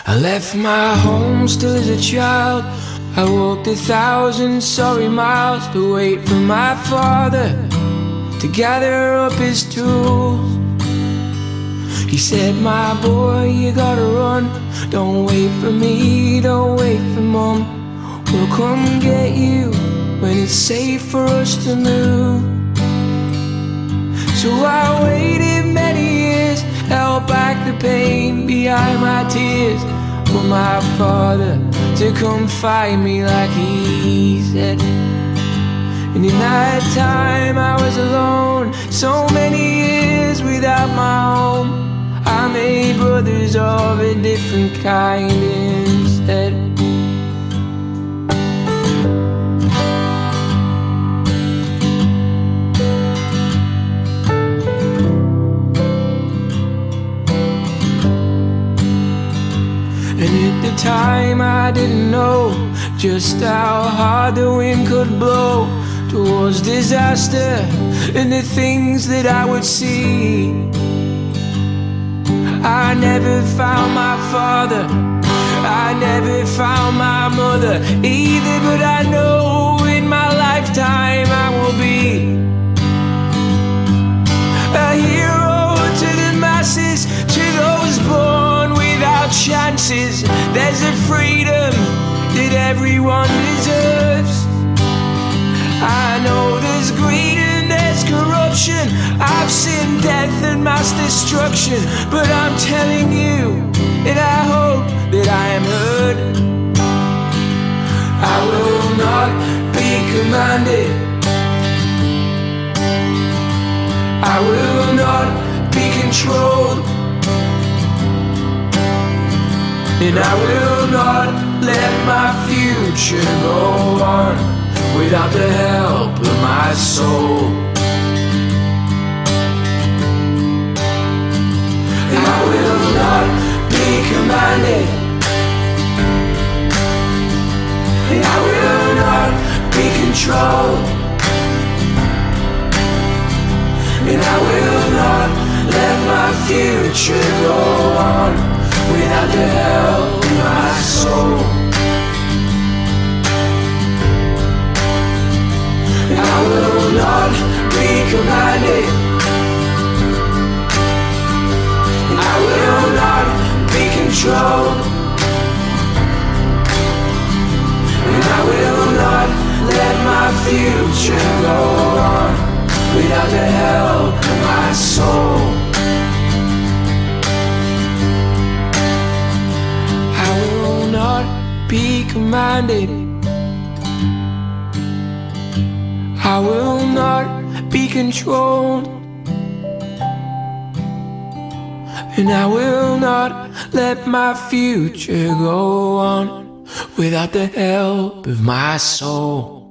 I left my home still as a child. I walked 1,000 sorry miles to wait for my father to gather up his tools. He said, my boy, you gotta run. Don't wait for me, don't wait for mom. We'll come get you when it's safe for us to move. So I waited many years, held back the pain behind my tears, for my father to come find me like he said. And in that time I was alone, so many years without my home. I made brothers of a different kind instead. And at the time I didn't know just how hard the wind could blow towards disaster and the things that I would see. I never found my father, I never found my mother either, but I know in my lifetime I will be a hero to the masses, to those born without chances. There's a freedom that everyone deserves. I know there's greed and there's corruption, I've seen death and mass destruction, but I'm telling you, and I hope that I am heard, I will not be commanded, I will not be controlled, and I will not let my future go on without the help of my soul. And I will not be commanded, and I will not be controlled, and I will not let my future go on without the help of my soul. I will not be commanded, I will not be controlled, and I will not let my future go on without the help of my soul. I will not be commanded, I will not be controlled, and I will not let my future go on without the help of my soul.